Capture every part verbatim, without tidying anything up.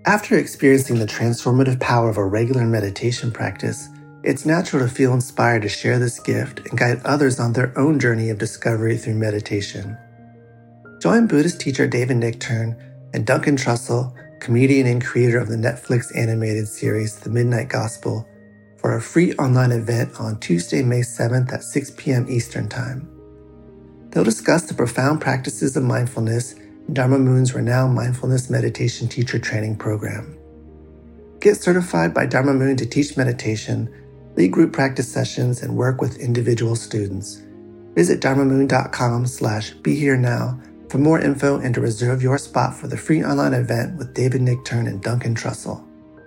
After experiencing the transformative power of a regular meditation practice, it's natural to feel inspired to share this gift and guide others on their own journey of discovery through meditation. Join Buddhist teacher David Nichtern and Duncan Trussell, comedian and creator of the Netflix animated series The Midnight Gospel, for a free online event on Tuesday, May seventh at six p.m. Eastern Time. They'll discuss the profound practices of mindfulness in Dharma Moon's renowned mindfulness meditation teacher training program. Get certified by Dharma Moon to teach meditation, lead group practice sessions, and work with individual students. Visit dharmamoon.com slash be here now for more info and to reserve your spot for the free online event with David Nichtern and Duncan Trussell.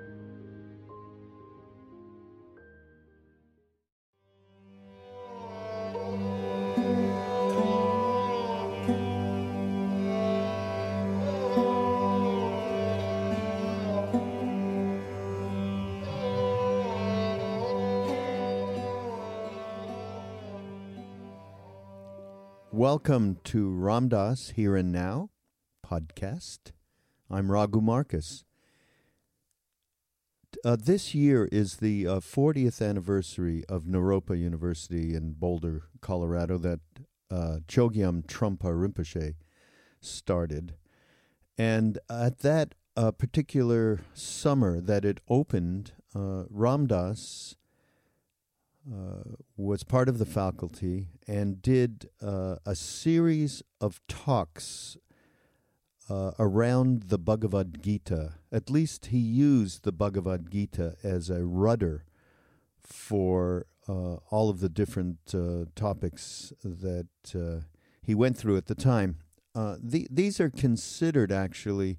Welcome to Ram Dass Here and Now podcast. I'm Raghu Marcus. Uh, this year is the uh, fortieth anniversary of Naropa University in Boulder, Colorado, that uh, Chogyam Trungpa Rinpoche started. And at that uh, particular summer that it opened, uh, Ram Dass Uh, was part of the faculty and did uh, a series of talks uh, around the Bhagavad Gita. At least he used the Bhagavad Gita as a rudder for uh, all of the different uh, topics that uh, he went through at the time. Uh, the, these are considered actually,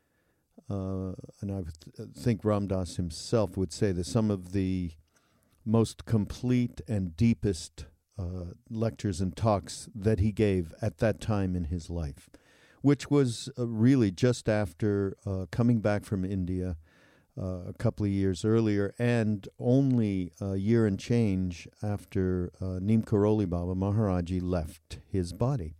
uh, and I th- think Ram Dass himself would say that some of the most complete and deepest uh, lectures and talks that he gave at that time in his life, which was uh, really just after uh, coming back from India uh, a couple of years earlier, and only a year and change after uh, Neem Karoli Baba Maharaji left his body.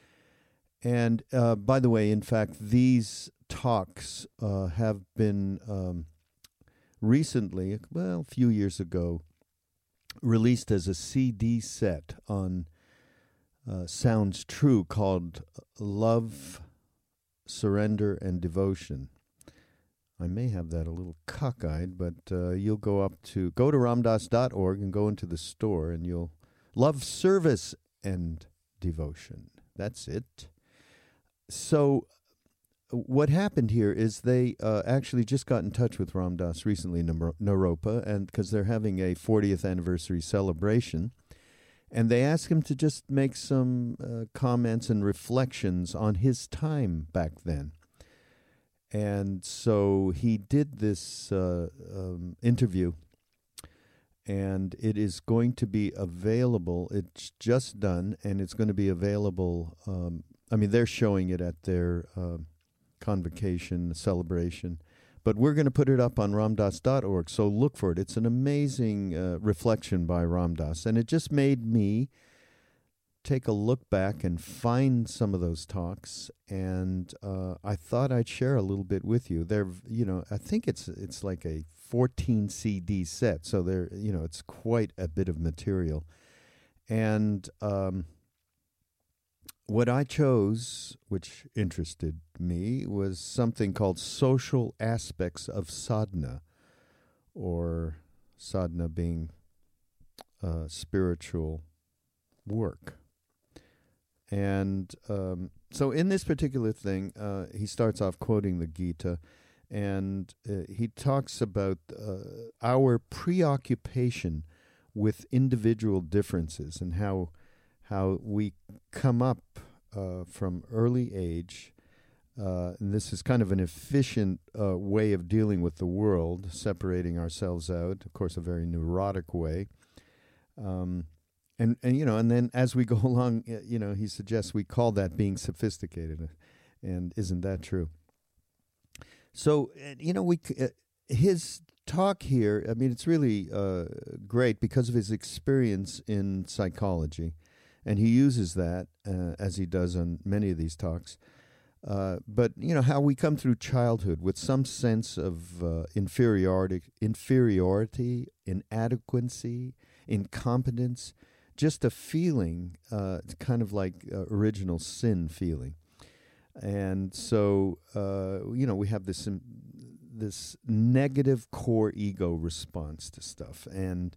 And uh, by the way, in fact, these talks uh, have been um, recently, well, a few years ago, released as a C D set on uh, Sounds True called Love, Surrender, and Devotion. I may have that a little cockeyed, but uh, you'll go up to, go to ramdass dot org and go into the store and you'll, Love, Service, and Devotion. That's it. So what happened here is they uh, actually just got in touch with Ram Dass recently in Naropa, and because they're having a fortieth anniversary celebration, and they asked him to just make some uh, comments and reflections on his time back then. And so he did this uh, um, interview, and it is going to be available. It's just done, and it's going to be available. Um, I mean, they're showing it at their Uh, convocation, celebration, but we're going to put it up on ramdass dot org, so look for it. It's an amazing uh, reflection by Ram Dass, and it just made me take a look back and find some of those talks, and uh, I thought I'd share a little bit with you. They're, you know, I think it's it's like a fourteen C D set, so they're, you know, it's quite a bit of material, and um, what I chose, which interested me, was something called Social Aspects of Sadhana, or sadhana being uh, spiritual work. And um, so in this particular thing, uh, he starts off quoting the Gita, and uh, he talks about uh, our preoccupation with individual differences and how how we come up uh, from early age, uh, and this is kind of an efficient uh, way of dealing with the world, separating ourselves out, of course, a very neurotic way. Um, and, and, you know, and then as we go along, you know, he suggests we call that being sophisticated, and isn't that true? So, you know, we uh, his talk here, I mean, it's really uh, great because of his experience in psychology. And he uses that, uh, as he does on many of these talks. Uh, but you know how we come through childhood with some sense of uh, inferiority, inferiority, inadequacy, incompetence, just a feeling, uh, kind of like uh, original sin feeling. And so, uh, you know, we have this um, this negative core ego response to stuff, and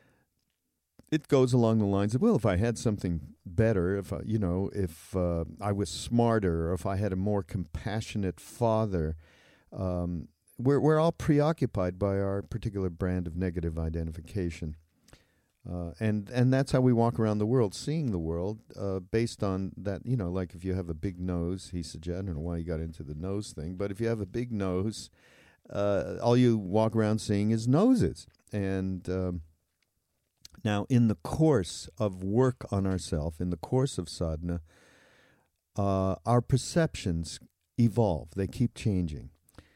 it goes along the lines of, well, if I had something better, if I, you know, if uh, I was smarter, or if I had a more compassionate father, um, we're we're all preoccupied by our particular brand of negative identification. Uh, and and that's how we walk around the world, seeing the world uh, based on that. You know, like if you have a big nose, he suggests, I don't know why you got into the nose thing, but if you have a big nose, uh, all you walk around seeing is noses. And um, now, in the course of work on ourselves, in the course of sadhana, uh, our perceptions evolve. They keep changing.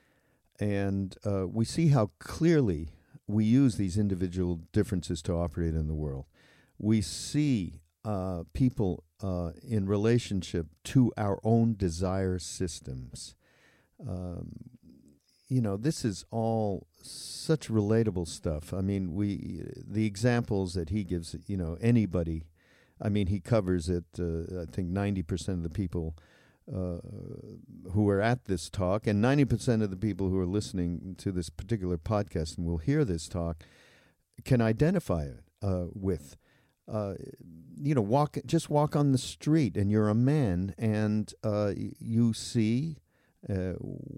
And uh, we see how clearly we use these individual differences to operate in the world. We see uh, people uh, in relationship to our own desire systems. Um, you know, this is all such relatable stuff. I mean, we the examples that he gives, you know, anybody, I mean, he covers it, uh, I think ninety percent of the people Uh, who are at this talk, and ninety percent of the people who are listening to this particular podcast and will hear this talk can identify it uh, with. Uh, you know, walk just walk on the street, and you're a man, and uh, you see uh,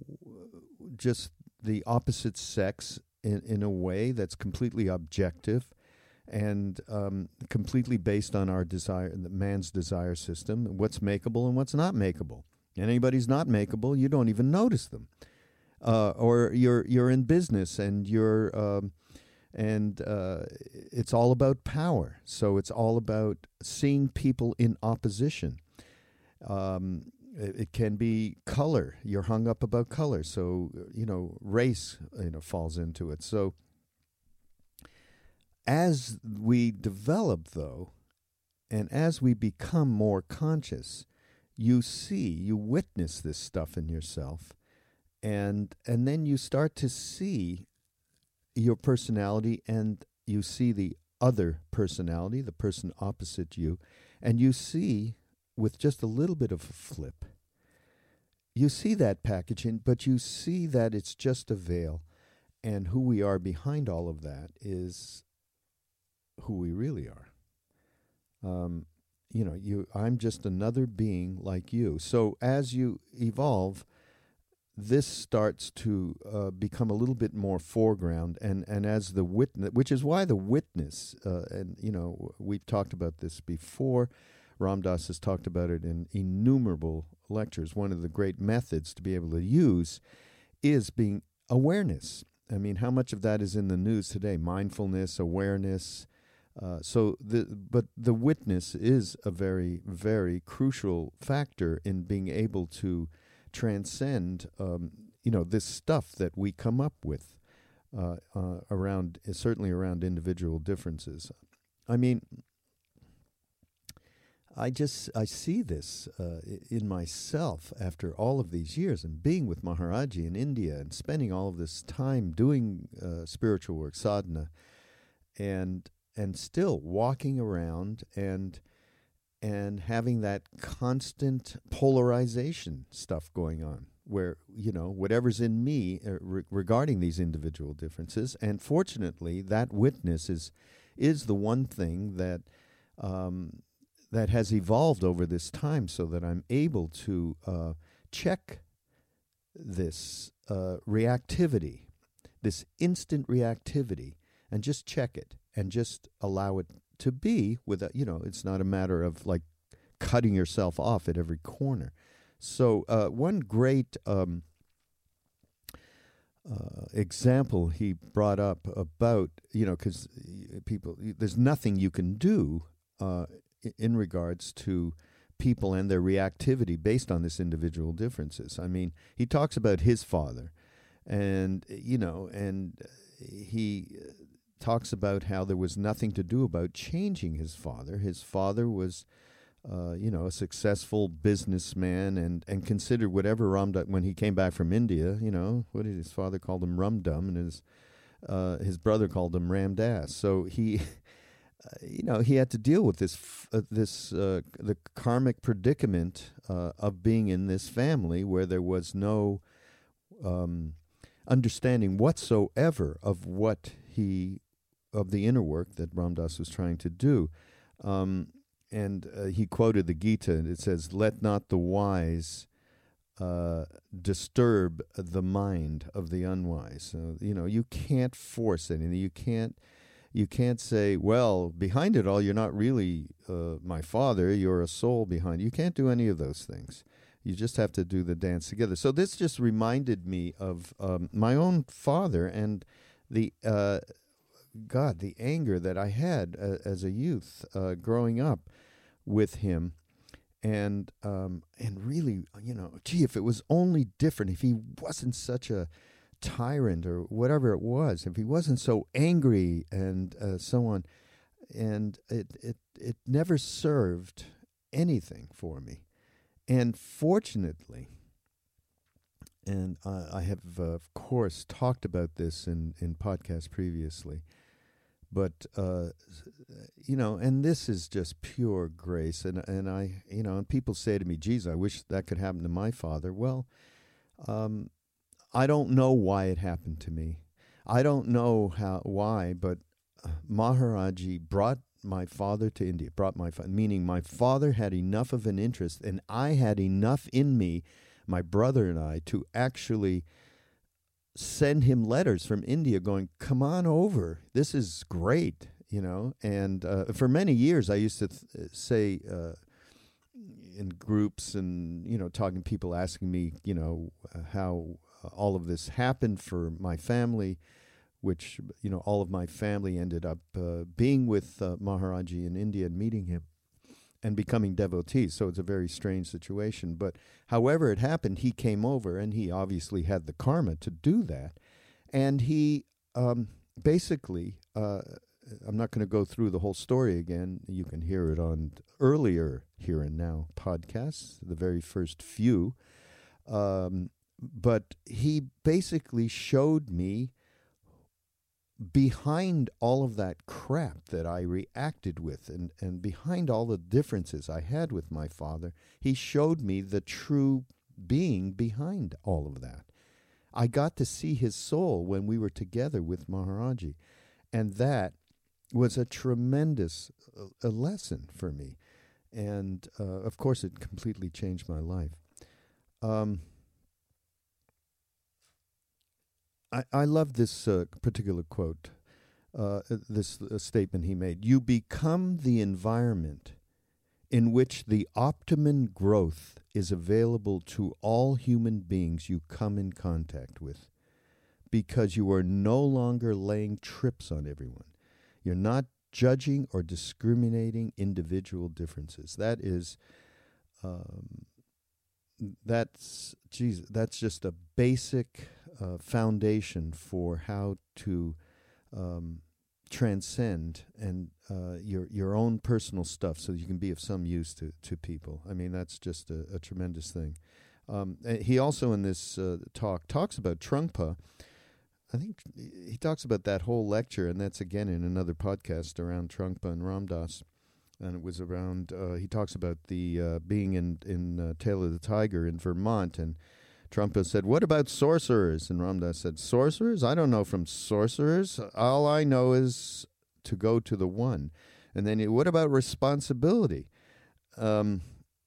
just the opposite sex in, in a way that's completely objective and um, completely based on our desire, the man's desire system, what's makeable and what's not makeable. And anybody's not makeable, you don't even notice them. Uh, or you're you're in business and you're um, and uh, it's all about power. So it's all about seeing people in opposition. Um, it, it can be color. You're hung up about color. So you know, race you know falls into it. So as we develop, though, and as we become more conscious, you see, you witness this stuff in yourself, and and then you start to see your personality, and you see the other personality, the person opposite you, and you see, with just a little bit of a flip, you see that packaging, but you see that it's just a veil, and who we are behind all of that is who we really are. Um, you know, you. I'm just another being like you. So as you evolve, this starts to uh, become a little bit more foreground, and, and as the witness, which is why the witness, uh, and you know, we've talked about this before. Ram Dass has talked about it in innumerable lectures. One of the great methods to be able to use is being awareness. I mean, how much of that is in the news today? Mindfulness, awareness. Uh, so, the but the witness is a very, very crucial factor in being able to transcend, um, you know, this stuff that we come up with uh, uh, around, certainly around individual differences. I mean, I just, I see this uh, in myself after all of these years and being with Maharaji in India and spending all of this time doing uh, spiritual work, sadhana, and and still walking around and and having that constant polarization stuff going on, where, you know, whatever's in me uh, re- regarding these individual differences. And fortunately, that witness is is the one thing that um, that has evolved over this time, so that I'm able to uh, check this uh, reactivity, this instant reactivity, and just check it and just allow it to be without, you know, it's not a matter of like cutting yourself off at every corner. So uh, one great um, uh, example he brought up about, you know, because people, there's nothing you can do uh, in regards to people and their reactivity based on this individual differences. I mean, he talks about his father, and, you know, and he talks about how there was nothing to do about changing his father. His father was uh, you know, a successful businessman, and, and considered whatever Ramdas, when he came back from India, you know, what did his father call him? Rumdum, and his uh, his brother called him Ramdas. So he, uh, you know, he had to deal with this f- uh, this uh, the karmic predicament uh, of being in this family where there was no um, understanding whatsoever of what he of the inner work that Ramdas was trying to do. Um, And uh, he quoted the Gita, and it says, "Let not the wise uh, disturb the mind of the unwise." So, you know, you can't force anything. You can't, you can't say, "Well, behind it all, you're not really uh, my father. You're a soul behind." You can't do any of those things. You just have to do the dance together. So this just reminded me of um, my own father and the uh, God, the anger that I had uh, as a youth uh, growing up with him, and um, and really, you know, gee, if it was only different, if he wasn't such a tyrant or whatever it was, if he wasn't so angry and uh, so on, and it it it never served anything for me. And fortunately, and uh, I have uh, of course talked about this in in podcasts previously. But, uh, you know, and this is just pure grace. And, and I, you know, and people say to me, geez, I wish that could happen to my father. Well, um, I don't know why it happened to me. I don't know how why, but Maharaji brought my father to India, brought my fa- meaning my father had enough of an interest, and I had enough in me, my brother and I, to actually send him letters from India going, "Come on over. This is great," you know. And uh, for many years, I used to th- say uh, in groups and, you know, talking to people asking me, you know, uh, how uh, all of this happened for my family, which, you know, all of my family ended up uh, being with uh, Maharaji in India and meeting him and becoming devotees. So it's a very strange situation. But however it happened, he came over, and he obviously had the karma to do that. And he um, basically, uh, I'm not going to go through the whole story again. You can hear it on earlier Here and Now podcasts, the very first few. Um, but he basically showed me behind all of that crap that I reacted with, and, and behind all the differences I had with my father, he showed me the true being behind all of that. I got to see his soul when we were together with Maharaji, and that was a tremendous uh, a lesson for me. And, uh, of course, it completely changed my life. Um, I, I love this uh, particular quote, uh, this uh, statement he made. "You become the environment in which the optimum growth is available to all human beings you come in contact with, because you are no longer laying trips on everyone. You're not judging or discriminating individual differences." That is... Um, That's, geez, that's just a basic uh, foundation for how to um, transcend and uh, your your own personal stuff, so you can be of some use to, to people. I mean, that's just a, a tremendous thing. Um, he also in this uh, talk talks about Trungpa. I think he talks about that whole lecture, and that's again in another podcast around Trungpa and Ramdas. And it was around, uh, he talks about the uh, being in, in uh, Tail of the Tiger in Vermont, and Trungpa said, "What about sorcerers?" And Ramdas said, "Sorcerers? I don't know from sorcerers. All I know is to go to the one." And then, he, what about responsibility? Um,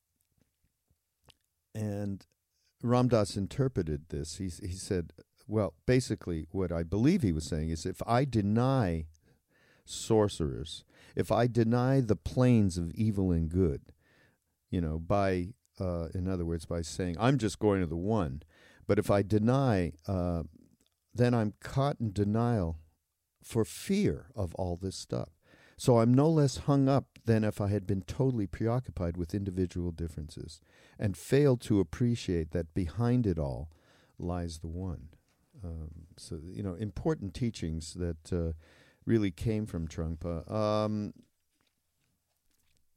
and Ramdas interpreted this. He, he said, well, basically what I believe he was saying is, if I deny sorcerers, if I deny the planes of evil and good, you know, by, uh, in other words, by saying, I'm just going to the one, but if I deny, uh, then I'm caught in denial for fear of all this stuff. So I'm no less hung up than if I had been totally preoccupied with individual differences and failed to appreciate that behind it all lies the one. Um, so, you know, important teachings that uh, really came from Trungpa. Um,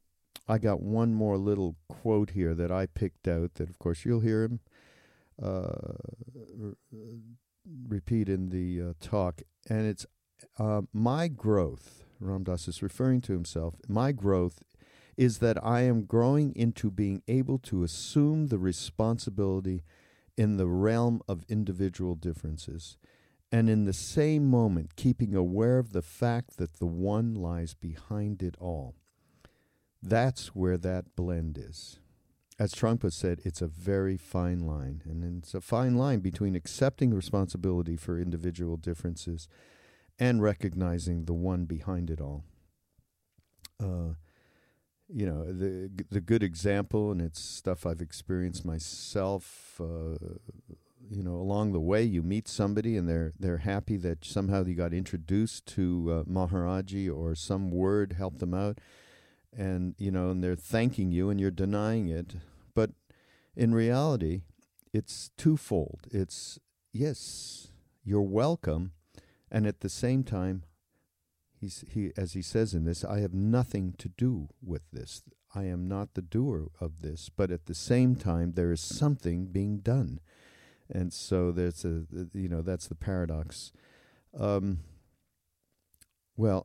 I got one more little quote here that I picked out that, of course, you'll hear him uh, r- repeat in the uh, talk. And it's, uh, my growth, Ram Dass is referring to himself, my growth is that I am growing into being able to assume the responsibility in the realm of individual differences, and in the same moment keeping aware of the fact that the one lies behind it all. That's where that blend is. As Trungpa said, it's a very fine line, and it's a fine line between accepting responsibility for individual differences and recognizing the one behind it all. Uh, you know, the the good example, and it's stuff I've experienced myself, uh, you know, along the way, you meet somebody and they're they're happy that somehow you got introduced to uh, Maharaji, or some word helped them out, and, you know, and they're thanking you and you're denying it. But in reality, it's twofold. It's, yes, you're welcome, and at the same time, He's, he, as he says in this, I have nothing to do with this. I am not the doer of this, but at the same time, there is something being done. And so there's a, you know, that's the paradox. Um, well,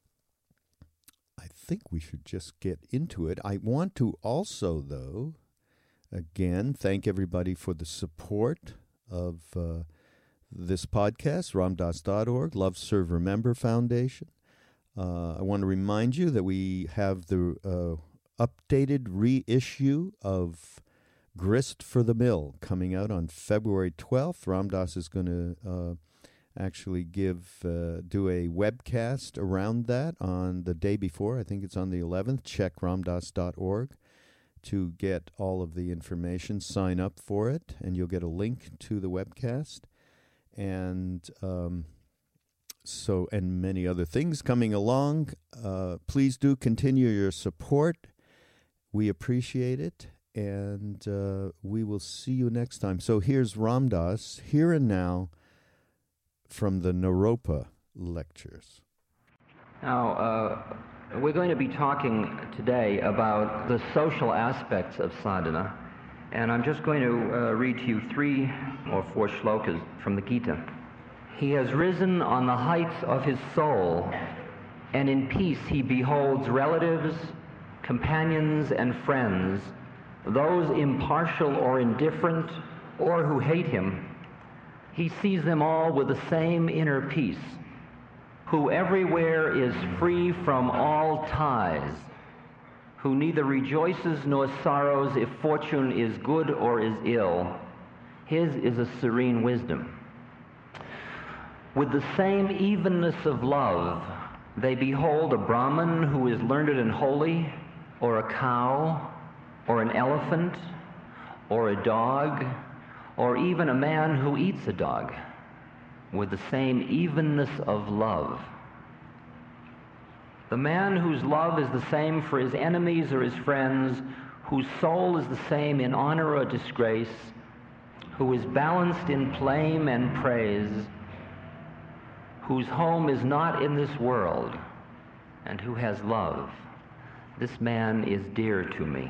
I think we should just get into it. I want to also, though, again, thank everybody for the support of uh, this podcast, ram dass dot org, Love, Serve, Remember Foundation. Uh, I want to remind you that we have the uh, updated reissue of Grist for the Mill coming out on February twelfth. Ram Dass is going to uh, actually give uh, do a webcast around that on the day before. I think it's on the eleventh. Check ram dass dot org to get all of the information. Sign up for it, and you'll get a link to the webcast. And um, so, and many other things coming along. Uh, please do continue your support. We appreciate it, and uh, we will see you next time. So here's Ram Dass, here and now, from the Naropa Lectures. Now, uh, we're going to be talking today about the social aspects of sadhana, and I'm just going to uh, read to you three or four shlokas from the Gita. He has risen on the heights of his soul, and in peace he beholds relatives, companions, and friends, those impartial or indifferent, or who hate him. He sees them all with the same inner peace, who everywhere is free from all ties, who neither rejoices nor sorrows if fortune is good or is ill. His is a serene wisdom. With the same evenness of love, they behold a Brahmin who is learned and holy, or a cow, or an elephant, or a dog, or even a man who eats a dog, with the same evenness of love. The man whose love is the same for his enemies or his friends, whose soul is the same in honor or disgrace, who is balanced in blame and praise, whose home is not in this world, and who has love, this man is dear to me.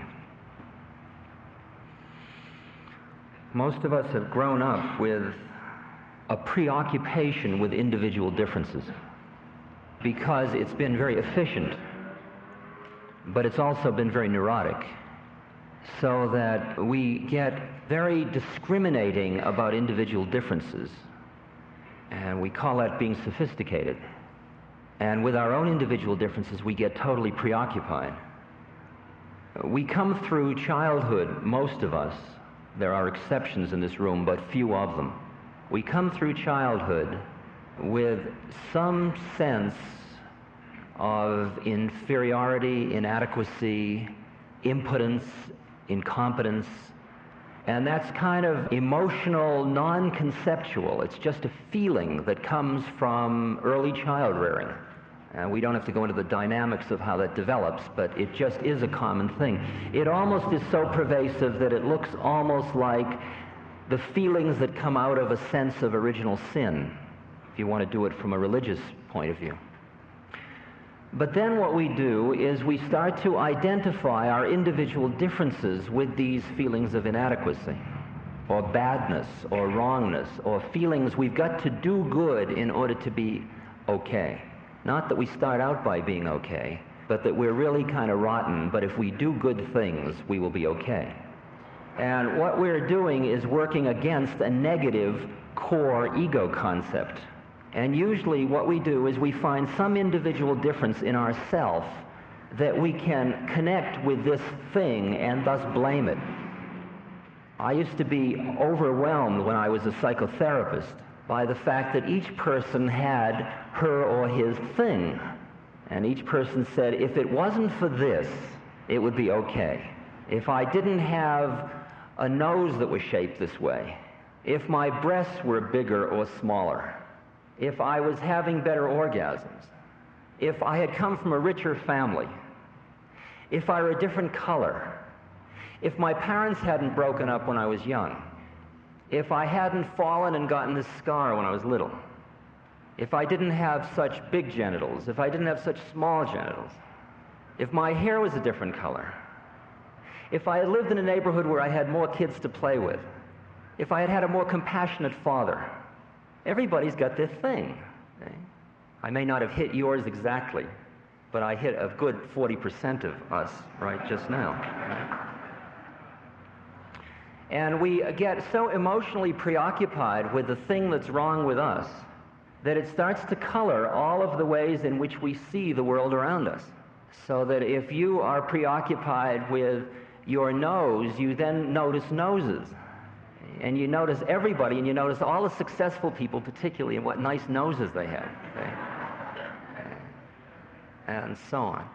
Most of us have grown up with a preoccupation with individual differences because it's been very efficient, but it's also been very neurotic, so that we get very discriminating about individual differences. And we call that being sophisticated. And with our own individual differences, we get totally preoccupied. We come through childhood, most of us, there are exceptions in this room, but few of them. We come through childhood with some sense of inferiority, inadequacy, impotence, incompetence, and that's kind of emotional, non-conceptual. It's just a feeling that comes from early child rearing. And we don't have to go into the dynamics of how that develops, but it just is a common thing. It almost is so pervasive that it looks almost like the feelings that come out of a sense of original sin, if you want to do it from a religious point of view. But then what we do is we start to identify our individual differences with these feelings of inadequacy, or badness, or wrongness, or feelings we've got to do good in order to be okay. Not that we start out by being okay, but that we're really kind of rotten, but if we do good things, we will be okay. And what we're doing is working against a negative core ego concept. And usually what we do is we find some individual difference in ourself that we can connect with this thing and thus blame it. I used to be overwhelmed when I was a psychotherapist by the fact that each person had her or his thing. And each person said, if it wasn't for this, it would be okay. If I didn't have a nose that was shaped this way, if my breasts were bigger or smaller, if I was having better orgasms, if I had come from a richer family, if I were a different color, if my parents hadn't broken up when I was young, if I hadn't fallen and gotten this scar when I was little, if I didn't have such big genitals, if I didn't have such small genitals, if my hair was a different color, if I had lived in a neighborhood where I had more kids to play with, if I had had a more compassionate father, everybody's got their thing. Okay? I may not have hit yours exactly, but I hit a good forty percent of us right just now. Right? And we get so emotionally preoccupied with the thing that's wrong with us that it starts to color all of the ways in which we see the world around us. So that if you are preoccupied with your nose, you then notice noses. And you notice everybody, and you notice all the successful people particularly, and what nice noses they have. Okay? And so on.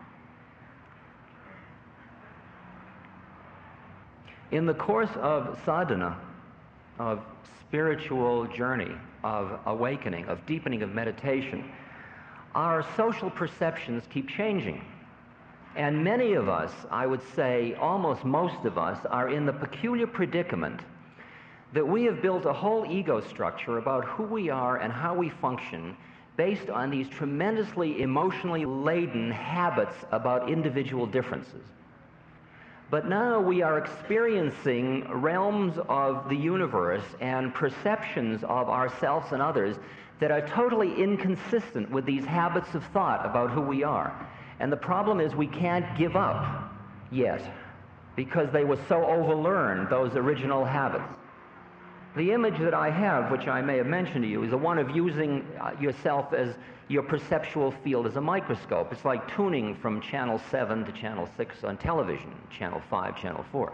In the course of sadhana, of spiritual journey, of awakening, of deepening of meditation, our social perceptions keep changing. And many of us, I would say almost most of us, are in the peculiar predicament that we have built a whole ego structure about who we are and how we function based on these tremendously emotionally laden habits about individual differences. But now we are experiencing realms of the universe and perceptions of ourselves and others that are totally inconsistent with these habits of thought about who we are. And the problem is we can't give up yet because they were so overlearned, those original habits. The image that I have, which I may have mentioned to you, is the one of using uh, yourself as your perceptual field as a microscope. It's like tuning from channel seven to channel six on television, channel five, channel four.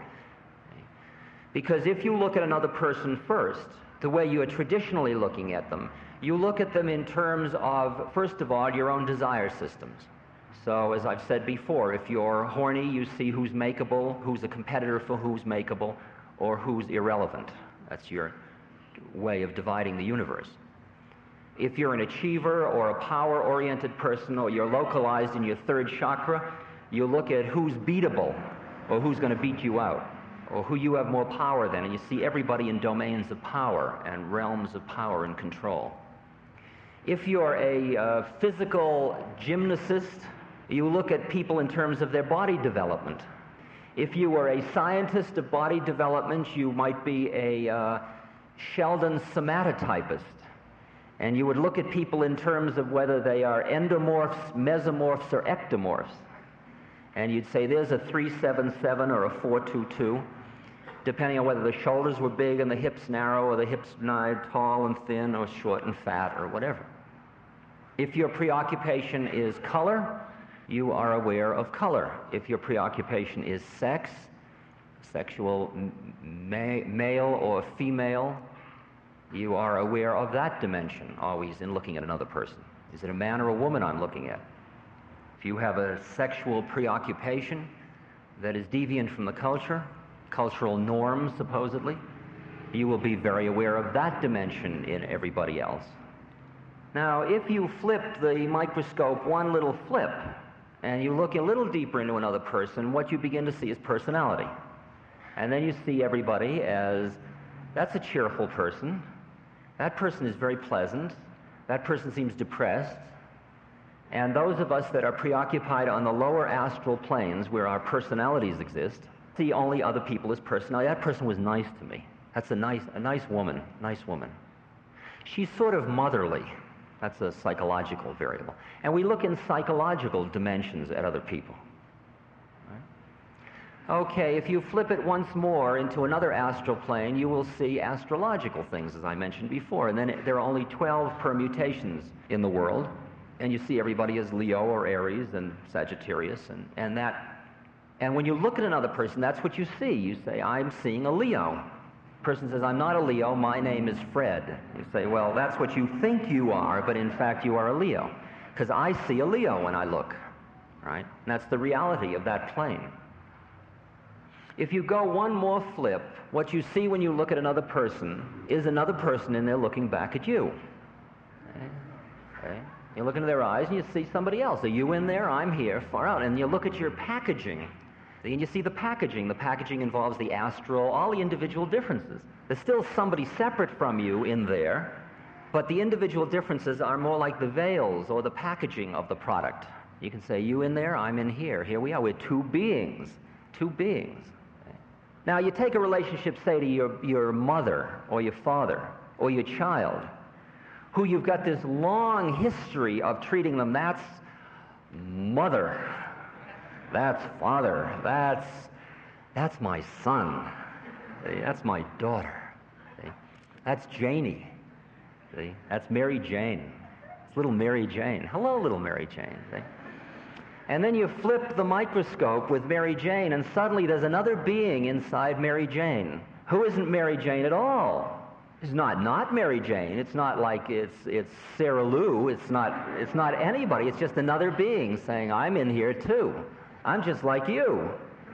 Because if you look at another person first, the way you are traditionally looking at them, you look at them in terms of, first of all, your own desire systems. So, as I've said before, if you're horny, you see who's makeable, who's a competitor for who's makeable, or who's irrelevant. That's your way of dividing the universe. If you're an achiever or a power-oriented person, or you're localized in your third chakra, you look at who's beatable, or who's going to beat you out, or who you have more power than, and you see everybody in domains of power and realms of power and control. If you're a uh, physical gymnast, you look at people in terms of their body development. If you were a scientist of body development, you might be a uh, Sheldon somatotypist. And you would look at people in terms of whether they are endomorphs, mesomorphs, or ectomorphs. And you'd say there's a three seven seven or a four two two, depending on whether the shoulders were big and the hips narrow, or the hips tall and thin, or short and fat, or whatever. If your preoccupation is color, you are aware of color. If your preoccupation is sex, sexual ma male or female, you are aware of that dimension always in looking at another person. Is it a man or a woman I'm looking at? If you have a sexual preoccupation that is deviant from the culture, cultural norms supposedly, you will be very aware of that dimension in everybody else. Now, if you flip the microscope one little flip, and you look a little deeper into another person, what you begin to see is personality. And then you see everybody as, that's a cheerful person, that person is very pleasant, that person seems depressed, And those of us that are preoccupied on the lower astral planes where our personalities exist see only other people as personality. That person was nice to me. That's a nice, a nice woman, nice woman. She's sort of motherly. That's a psychological variable. And we look in psychological dimensions at other people. Right? Okay, if you flip it once more into another astral plane, you will see astrological things, as I mentioned before. And then it, there are only twelve permutations in the world. And you see everybody as Leo or Aries and Sagittarius, and, and that. And when you look at another person, that's what you see. You say, I'm seeing a Leo. Person says, I'm not a Leo, my name is Fred. You say, well, that's what you think you are, but in fact you are a Leo. Because I see a Leo when I look, right? And that's the reality of that plane. If you go one more flip, what you see when you look at another person is another person and they're looking back at you. Okay? Okay? You look into their eyes and you see somebody else. Are you in there? I'm here, far out. And you look at your packaging. And you see the packaging. The packaging involves the astral, all the individual differences. There's still somebody separate from you in there, but the individual differences are more like the veils or the packaging of the product. You can say, you in there, I'm in here. Here we are. We're two beings. Two beings. Now, you take a relationship, say, to your, your mother or your father or your child, who you've got this long history of treating them, that's mother. That's father. That's, that's my son. See? That's my daughter. See? That's Janie. See? That's Mary Jane. It's little Mary Jane. Hello, little Mary Jane. See? And then you flip the microscope with Mary Jane, and suddenly there's another being inside Mary Jane who isn't Mary Jane at all. It's not not Mary Jane. It's not like it's it's Sarah Lou. It's not it's not anybody. It's just another being saying, I'm in here too. I'm just like you.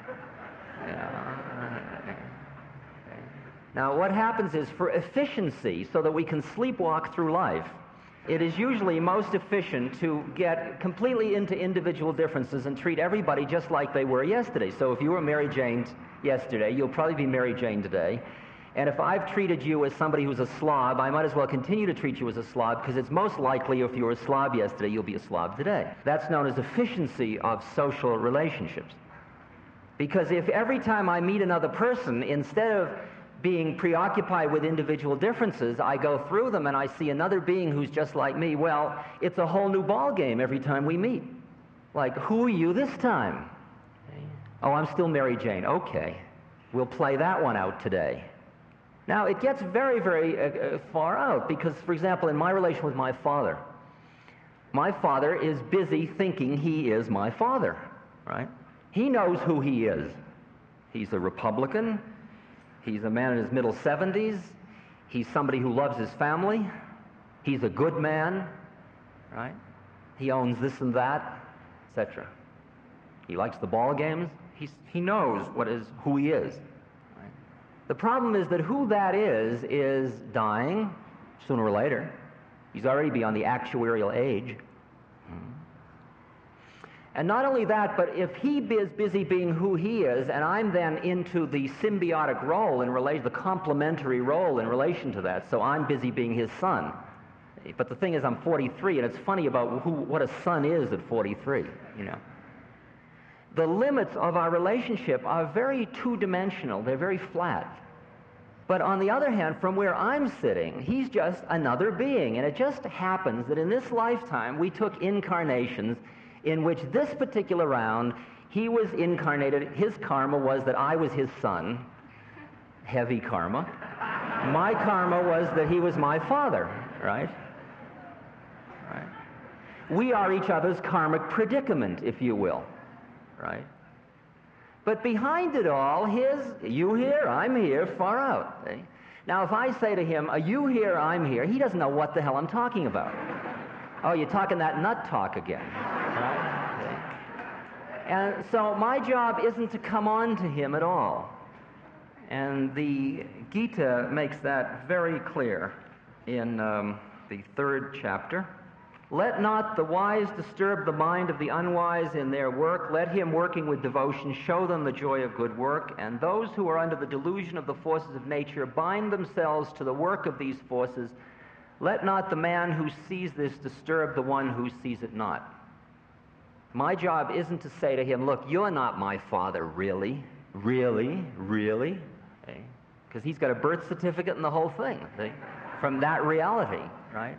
Yeah. Now, what happens is, for efficiency, so that we can sleepwalk through life, it is usually most efficient to get completely into individual differences and treat everybody just like they were yesterday. So if you were Mary Jane yesterday, you'll probably be Mary Jane today. And if I've treated you as somebody who's a slob, I might as well continue to treat you as a slob, because it's most likely if you were a slob yesterday, you'll be a slob today. That's known as efficiency of social relationships. Because if every time I meet another person, instead of being preoccupied with individual differences, I go through them and I see another being who's just like me, well, it's a whole new ball game every time we meet. Like, who are you this time? Oh, I'm still Mary Jane. Okay, we'll play that one out today. Now, it gets very, very uh, far out because, for example, in my relation with my father, my father is busy thinking he is my father, right? He knows who he is. He's a Republican. He's a man in his middle seventies. He's somebody who loves his family. He's a good man, right? He owns this and that, et cetera. He likes the ball games. He's, he knows what is who he is. The problem is that who that is, is dying sooner or later. He's already beyond the actuarial age. And not only that, but if he is busy being who he is, and I'm then into the symbiotic role in relation, the complementary role in relation to that, so I'm busy being his son. But the thing is, I'm forty-three, and it's funny about who, what a son is at forty-three, you know. The limits of our relationship are very two-dimensional. They're very flat. But on the other hand, from where I'm sitting, he's just another being. And it just happens that in this lifetime, we took incarnations in which this particular round, he was incarnated. His karma was that I was his son. Heavy karma. My karma was that he was my father, right? Right. We are each other's karmic predicament, if you will. Right? But behind it all, his, you here, I'm here, far out. See? Now, if I say to him, are you here, I'm here, he doesn't know what the hell I'm talking about. Oh, you're talking that nut talk again. Right? See? And so my job isn't to come on to him at all. And the Gita makes that very clear in um, the third chapter. Let not the wise disturb the mind of the unwise in their work. Let him working with devotion show them the joy of good work. And those who are under the delusion of the forces of nature bind themselves to the work of these forces. Let not the man who sees this disturb the one who sees it not. My job isn't to say to him, look, you're not my father, really, really, really, because okay? He's got a birth certificate and the whole thing, see? From that reality, right?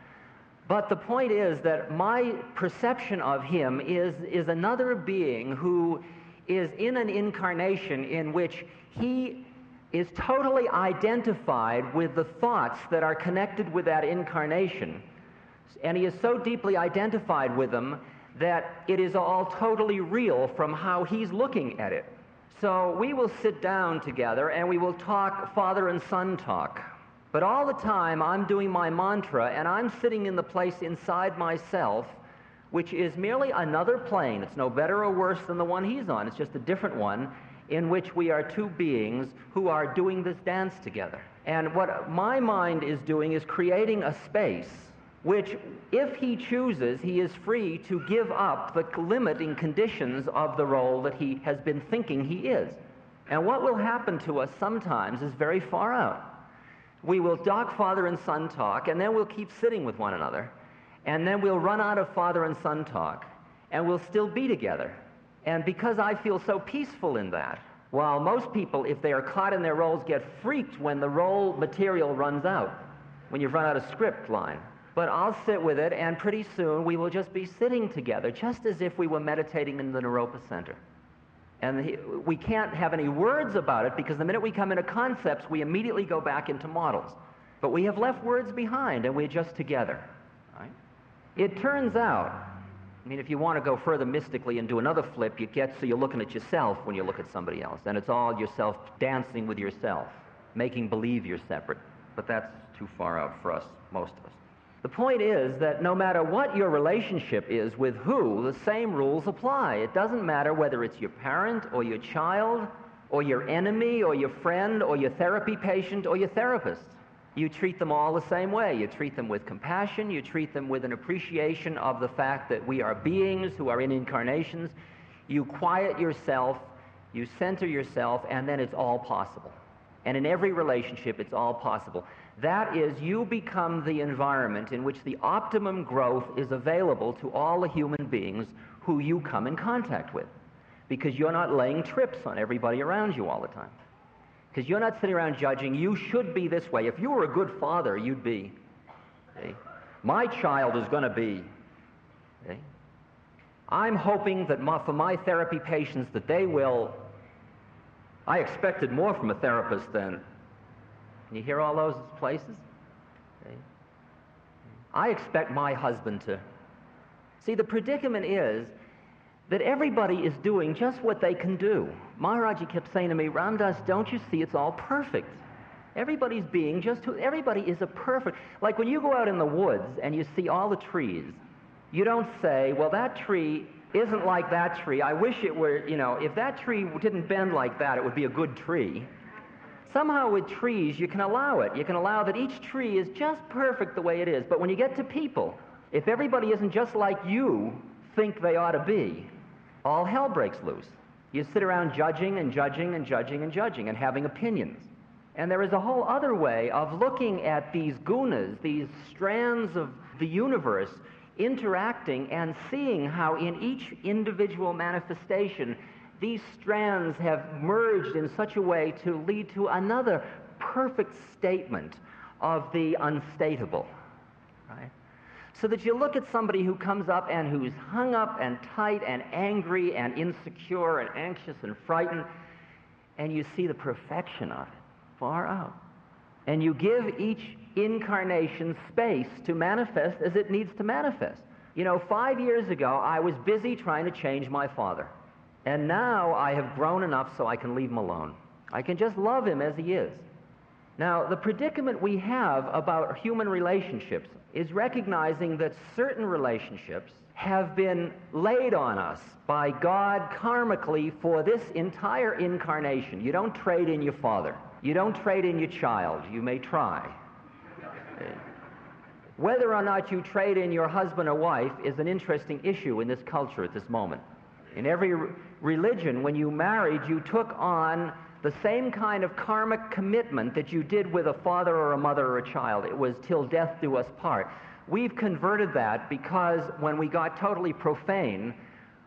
But the point is that my perception of him is, is another being who is in an incarnation in which he is totally identified with the thoughts that are connected with that incarnation. And he is so deeply identified with them that it is all totally real from how he's looking at it. So we will sit down together and we will talk father and son talk. But all the time I'm doing my mantra and I'm sitting in the place inside myself, which is merely another plane. It's no better or worse than the one he's on. It's just a different one in which we are two beings who are doing this dance together. And what my mind is doing is creating a space which, if he chooses, he is free to give up the limiting conditions of the role that he has been thinking he is. And what will happen to us sometimes is very far out. We will talk father and son talk, and then we'll keep sitting with one another. And then we'll run out of father and son talk, and we'll still be together. And because I feel so peaceful in that, while most people, if they are caught in their roles, get freaked when the role material runs out, when you've run out of script line. But I'll sit with it, and pretty soon we will just be sitting together, just as if we were meditating in the Naropa Center. And he, we can't have any words about it, because the minute we come into concepts, we immediately go back into models. But we have left words behind, and we're just together. Right? It turns out, I mean, if you want to go further mystically and do another flip, you get so you're looking at yourself when you look at somebody else, and it's all yourself dancing with yourself, making believe you're separate. But that's too far out for us, most of us. The point is that no matter what your relationship is with who, the same rules apply. It doesn't matter whether it's your parent or your child or your enemy or your friend or your therapy patient or your therapist. You treat them all the same way. You treat them with compassion. You treat them with an appreciation of the fact that we are beings who are in incarnations. You quiet yourself, you center yourself, and then it's all possible. And in every relationship, it's all possible. That is, you become the environment in which the optimum growth is available to all the human beings who you come in contact with. Because you're not laying trips on everybody around you all the time. Because you're not sitting around judging, you should be this way. If you were a good father, you'd be. Okay? My child is going to be. Okay? I'm hoping that my, for my therapy patients that they will. I expected more from a therapist than. Can you hear all those places? Okay. I expect my husband to. See, the predicament is that everybody is doing just what they can do. Maharaji kept saying to me, Ram Dass, don't you see it's all perfect? Everybody's being just who, everybody is a perfect. Like when you go out in the woods and you see all the trees, you don't say, well, that tree isn't like that tree. I wish it were, you know, if that tree didn't bend like that, it would be a good tree. Somehow with trees, you can allow it. You can allow that each tree is just perfect the way it is. But when you get to people, if everybody isn't just like you think they ought to be, all hell breaks loose. You sit around judging and judging and judging and judging and having opinions. And there is a whole other way of looking at these gunas, these strands of the universe, interacting and seeing how in each individual manifestation these strands have merged in such a way to lead to another perfect statement of the unstatable, right? So that you look at somebody who comes up and who's hung up and tight and angry and insecure and anxious and frightened, and you see the perfection of it far out. And you give each incarnation space to manifest as it needs to manifest. You know, five years ago, I was busy trying to change my father. And now I have grown enough so I can leave him alone. I can just love him as he is. Now, the predicament we have about human relationships is recognizing that certain relationships have been laid on us by God karmically for this entire incarnation. You don't trade in your father. You don't trade in your child. You may try. Whether or not you trade in your husband or wife is an interesting issue in this culture at this moment. In every re- religion, when you married, you took on the same kind of karmic commitment that you did with a father or a mother or a child. It was till death do us part. We've converted that because when we got totally profane,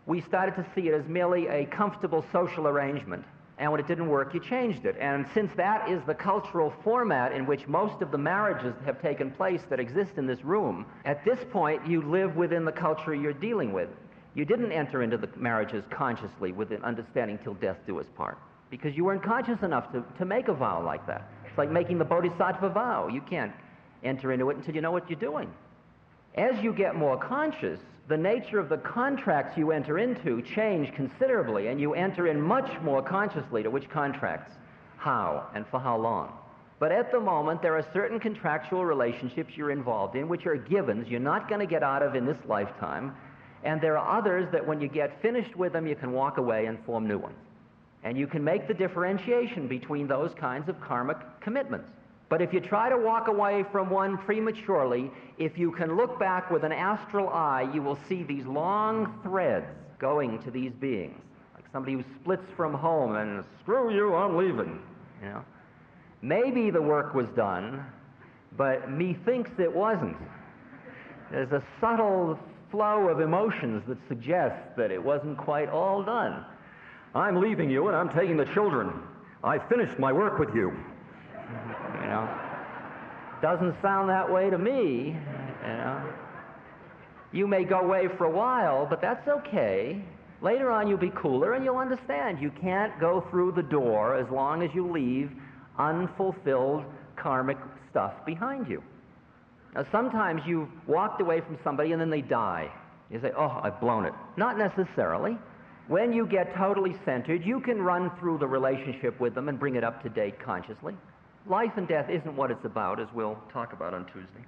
we started to see it as merely a comfortable social arrangement. And when it didn't work, you changed it. And since that is the cultural format in which most of the marriages have taken place that exist in this room, at this point, you live within the culture you're dealing with. You didn't enter into the marriages consciously with an understanding till death do us part, because you weren't conscious enough to, to make a vow like that. It's like making the bodhisattva vow. You can't enter into it until you know what you're doing. As you get more conscious, the nature of the contracts you enter into change considerably, and you enter in much more consciously to which contracts, how, and for how long. But at the moment, there are certain contractual relationships you're involved in which are givens you're not going to get out of in this lifetime, and there are others that when you get finished with them, you can walk away and form new ones. And you can make the differentiation between those kinds of karmic commitments. But if you try to walk away from one prematurely, if you can look back with an astral eye, you will see these long threads going to these beings. Like somebody who splits from home and, screw you, I'm leaving. You know? Maybe the work was done, but methinks it wasn't. There's a subtle flow of emotions that suggests that it wasn't quite all done. I'm leaving you and I'm taking the children. I finished my work with you. You know, doesn't sound that way to me. You know, you may go away for a while, but that's okay. Later on, you'll be cooler, and you'll understand you can't go through the door as long as you leave unfulfilled karmic stuff behind you. Now, sometimes you've walked away from somebody, and then they die. You say, "Oh, I've blown it." Not necessarily. When you get totally centered, you can run through the relationship with them and bring it up to date consciously. Life and death isn't what it's about, as we'll talk about on Tuesday.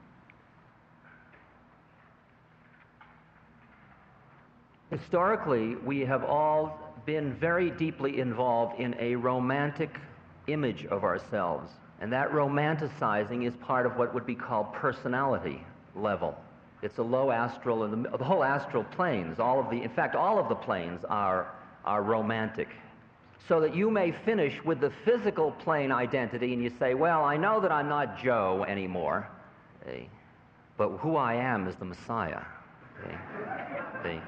Historically, we have all been very deeply involved in a romantic image of ourselves, and that romanticizing is part of what would be called personality level. It's a low astral, and the, the whole astral planes, all of the, in fact, all of the planes are, are romantic. So that you may finish with the physical plane identity and you say, well, I know that I'm not Joe anymore, okay, but who I am is the Messiah. Okay, okay.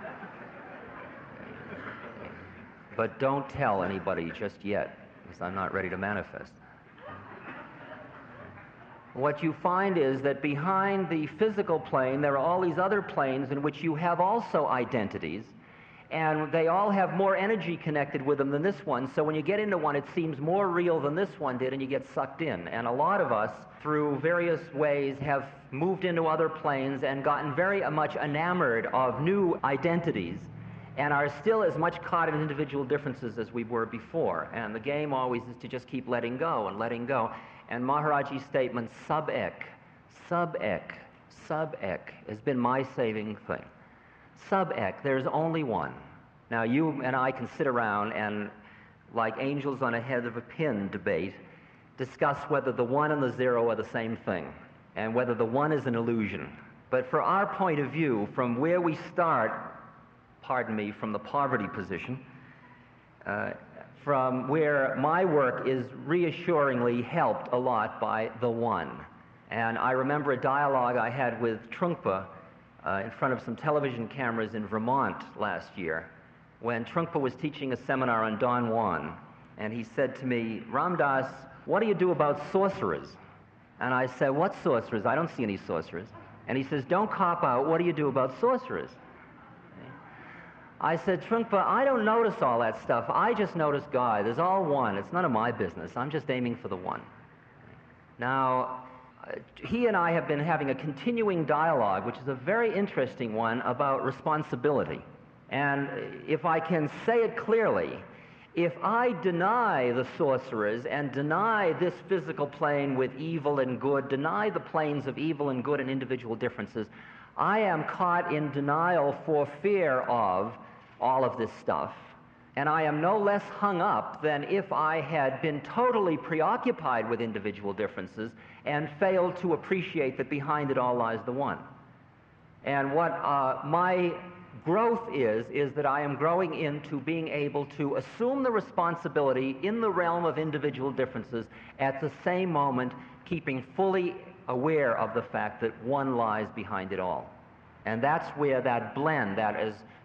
But don't tell anybody just yet, because I'm not ready to manifest. What you find is that behind the physical plane, there are all these other planes in which you have also identities, and they all have more energy connected with them than this one, so when you get into one, it seems more real than this one did, and you get sucked in. And a lot of us, through various ways, have moved into other planes and gotten very much enamored of new identities, and are still as much caught in individual differences as we were before. And the game always is to just keep letting go and letting go. And Maharaji's statement, sub-ek, sub-ek, sub-ek, has been my saving thing. Sub-ek, there's only one. Now, you and I can sit around and, like angels on a head of a pin debate, discuss whether the one and the zero are the same thing, and whether the one is an illusion. But for our point of view, from where we start, pardon me, from the poverty position, uh, from where my work is reassuringly helped a lot by the one. And I remember a dialogue I had with Trungpa uh, in front of some television cameras in Vermont last year, when Trungpa was teaching a seminar on Don Juan, and he said to me, Ram Dass, what do you do about sorcerers? And I said, what sorcerers? I don't see any sorcerers. And he says, don't cop out, what do you do about sorcerers? I said, Trungpa, I don't notice all that stuff. I just notice God. There's all one. It's none of my business. I'm just aiming for the one. Now, he and I have been having a continuing dialogue, which is a very interesting one, about responsibility. And if I can say it clearly, if I deny the sorcerers and deny this physical plane with evil and good, deny the planes of evil and good and individual differences, I am caught in denial for fear of all of this stuff. And I am no less hung up than if I had been totally preoccupied with individual differences and failed to appreciate that behind it all lies the one. And what uh, my growth is, is that I am growing into being able to assume the responsibility in the realm of individual differences, at the same moment keeping fully aware of the fact that one lies behind it all. And that's where that blend, that, as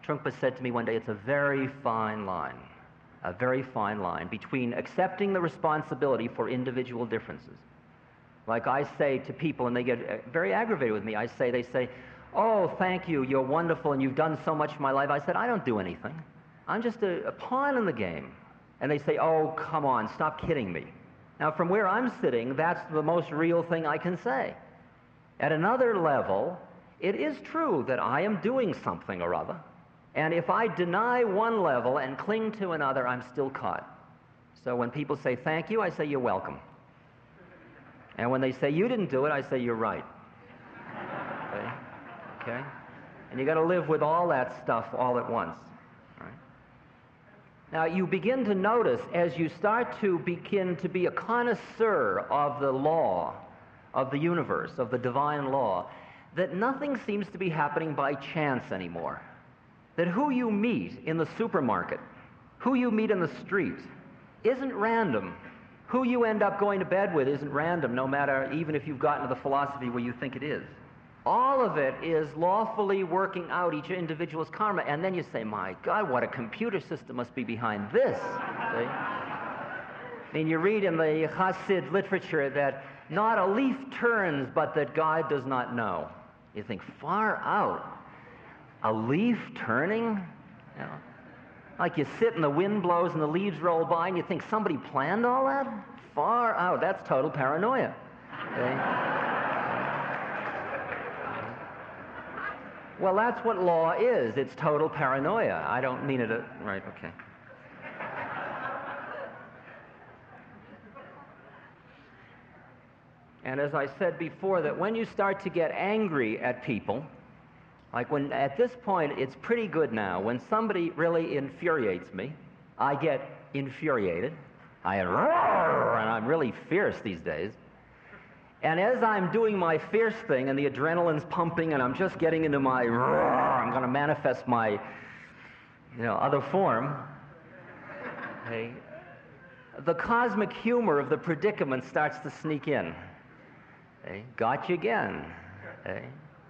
Trungpa said to me one day, it's a very fine line, a very fine line between accepting the responsibility for individual differences. Like I say to people, and they get very aggravated with me, I say, they say, oh, thank you, you're wonderful, and you've done so much for my life. I said, I don't do anything. I'm just a, a pawn in the game. And they say, oh, come on, stop kidding me. Now, from where I'm sitting, that's the most real thing I can say. At another level, it is true that I am doing something or other. And if I deny one level and cling to another, I'm still caught. So when people say thank you, I say you're welcome. And when they say you didn't do it, I say you're right. Okay? Okay? And you got to live with all that stuff all at once. Right? Now you begin to notice as you start to begin to be a connoisseur of the law, of the universe, of the divine law, that nothing seems to be happening by chance anymore. That who you meet in the supermarket, who you meet in the street, isn't random. Who you end up going to bed with isn't random, no matter, even if you've gotten to the philosophy where you think it is. All of it is lawfully working out each individual's karma, and then you say, my God, what a computer system must be behind this. See? I mean, you read in the Hasid literature that not a leaf turns, but that God does not know. You think, far out. A leaf turning? You know, like you sit and the wind blows and the leaves roll by and you think somebody planned all that? Far out. That's total paranoia. Okay? Well, that's what law is. It's total paranoia. I don't mean it... A, right, okay. And as I said before, that when you start to get angry at people, like when, at this point, it's pretty good now. When somebody really infuriates me, I get infuriated. I roar, and I'm really fierce these days. And as I'm doing my fierce thing, and the adrenaline's pumping, and I'm just getting into my roar, I'm going to manifest my, you know, other form. Okay. The cosmic humor of the predicament starts to sneak in. Okay. Got you again. Okay.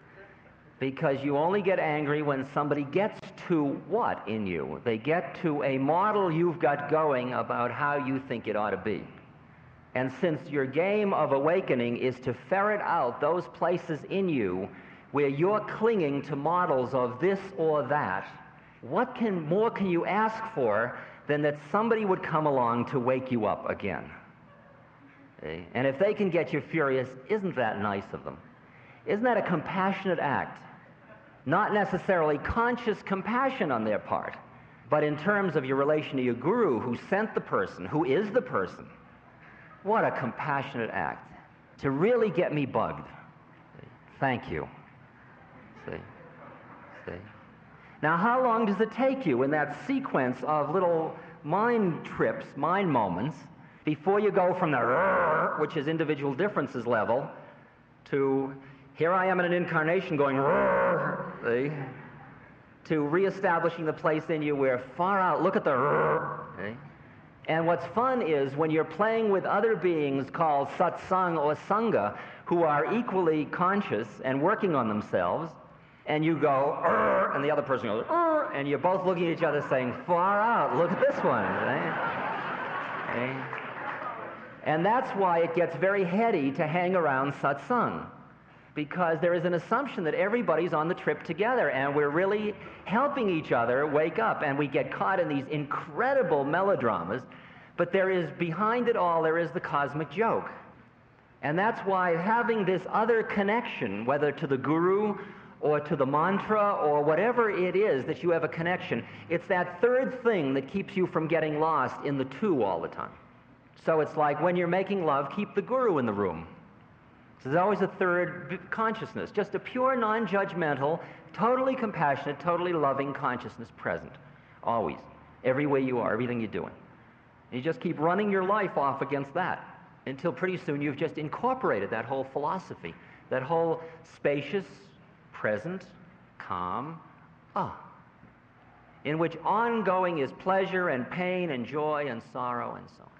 Because you only get angry when somebody gets to what in you? They get to a model you've got going about how you think it ought to be. And since your game of awakening is to ferret out those places in you where you're clinging to models of this or that, what can, more can you ask for than that somebody would come along to wake you up again? Okay? And if they can get you furious, isn't that nice of them? Isn't that a compassionate act? Not necessarily conscious compassion on their part, but in terms of your relation to your guru who sent the person, who is the person. What a compassionate act to really get me bugged. See? Thank you. See? See? Now, how long does it take you in that sequence of little mind trips, mind moments, before you go from the rrr, which is individual differences level, to here I am in an incarnation going rrr, see? To reestablishing the place in you where far out, look at the rrr, see? And what's fun is when you're playing with other beings called satsang or sangha who are equally conscious and working on themselves, and you go, rrr, and the other person goes, rrr, and you're both looking at each other saying, far out, look at this one. See? See? And that's why it gets very heady to hang around satsang, because there is an assumption that everybody's on the trip together, and we're really helping each other wake up, and we get caught in these incredible melodramas, but there is, behind it all, there is the cosmic joke. And that's why having this other connection, whether to the guru or to the mantra or whatever it is that you have a connection, it's that third thing that keeps you from getting lost in the two all the time. So it's like when you're making love, keep the guru in the room. So there's always a third consciousness, just a pure, non-judgmental, totally compassionate, totally loving consciousness present, always, every way you are, everything you're doing. And you just keep running your life off against that until pretty soon you've just incorporated that whole philosophy, that whole spacious, present, calm, ah, in which ongoing is pleasure and pain and joy and sorrow and so on.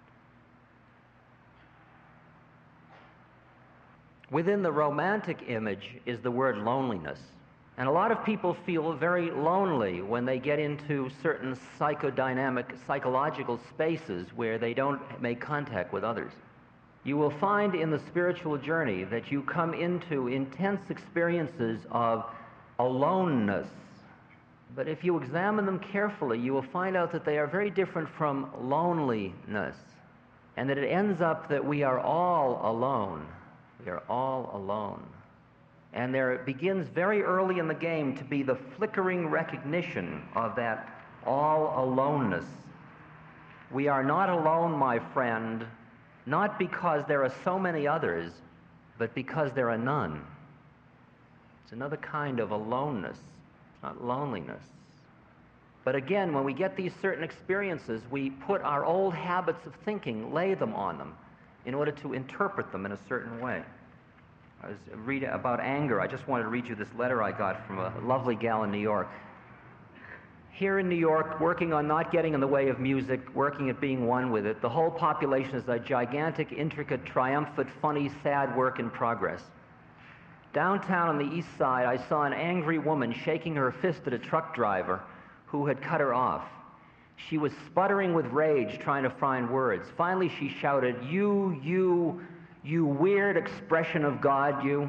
Within the romantic image is the word loneliness. And a lot of people feel very lonely when they get into certain psychodynamic, psychological spaces where they don't make contact with others. You will find in the spiritual journey that you come into intense experiences of aloneness. But if you examine them carefully, you will find out that they are very different from loneliness, and that it ends up that we are all alone. We are all alone. And there begins very early in the game to be the flickering recognition of that all aloneness. We are not alone, my friend, not because there are so many others, but because there are none. It's another kind of aloneness. It's not loneliness. But again, when we get these certain experiences, we put our old habits of thinking, lay them on them, in order to interpret them in a certain way. I was reading about anger. I just wanted to read you this letter I got from a lovely gal in New York. Here in New York, working on not getting in the way of music, working at being one with it, the whole population is a gigantic, intricate, triumphant, funny, sad work in progress. Downtown on the east side, I saw an angry woman shaking her fist at a truck driver who had cut her off. She was sputtering with rage, trying to find words. Finally, she shouted, "You, you, you weird expression of God, you."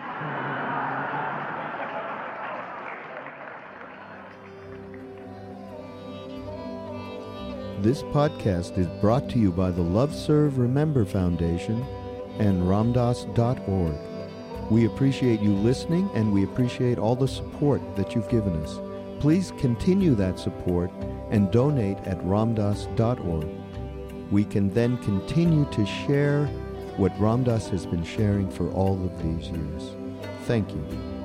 This podcast is brought to you by the Love Serve Remember Foundation and Ramdas dot org. We appreciate you listening, and we appreciate all the support that you've given us. Please continue that support and donate at Ramdas dot org. We can then continue to share what Ramdas has been sharing for all of these years. Thank you.